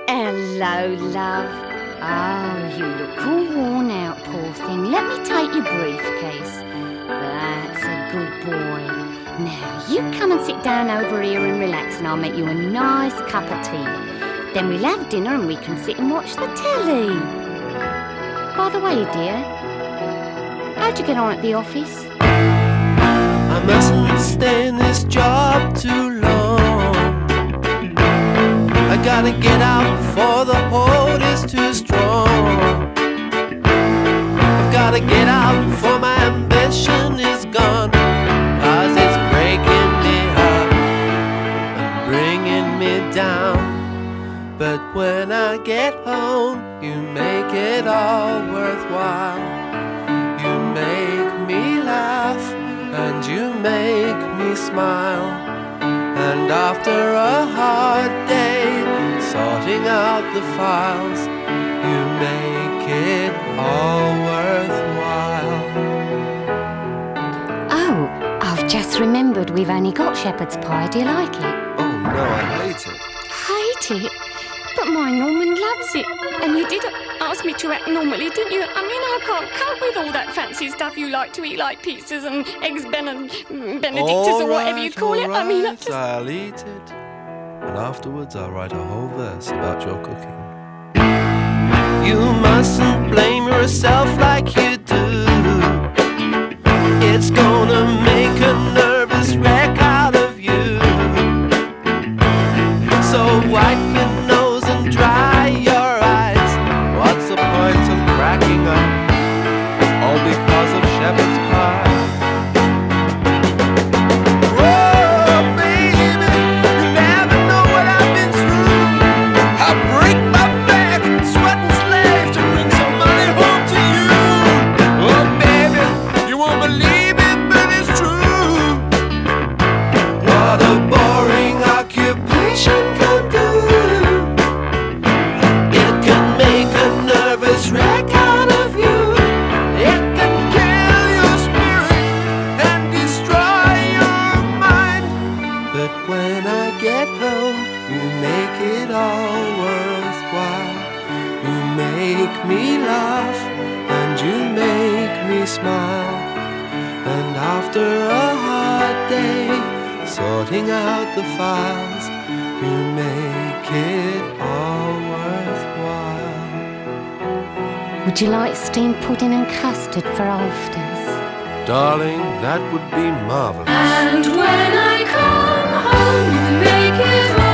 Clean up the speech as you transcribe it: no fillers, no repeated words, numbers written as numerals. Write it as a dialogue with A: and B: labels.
A: Hello, love. Oh, you look all worn out, poor thing. Let me take your briefcase. That's a good boy. Now, you come and sit down over here and relax, and I'll make you a nice cup of tea. Then we'll have dinner and we can sit and watch the telly. By the way, dear, how'd you get on at the office?
B: I mustn't stay in this job too long. I gotta get out before the hold is too strong. I've gotta get out before my ambition is gone, 'cause it's breaking me up and bringing me down. But when I get home, you make it all worthwhile. You make me laugh and you make me smile. And after a hard day, sorting out the files, you make it all worthwhile.
A: Oh, I've just remembered we've only got shepherd's pie. Do you like it?
B: Oh no, I hate it.
A: Hate it? But my Norman loves it. And you did ask me to act normally, didn't you? I mean, I can't cope with all that fancy stuff you like to eat, like pizzas and eggs Benedictus or whatever you call it. I mean,
B: I'll eat it. And afterwards I'll write a whole verse about your cooking. You mustn't blame yourself like you do. It's gonna make a nervous wreck out of you. So wipe your nose and dry your eyes. What's the point of cracking up? All because of shepherd's pie. Sorting out the files, you make it all worthwhile.
A: would you like steamed pudding and custard for afters?
B: Darling, that would be marvelous.
C: And when I come home, you make it all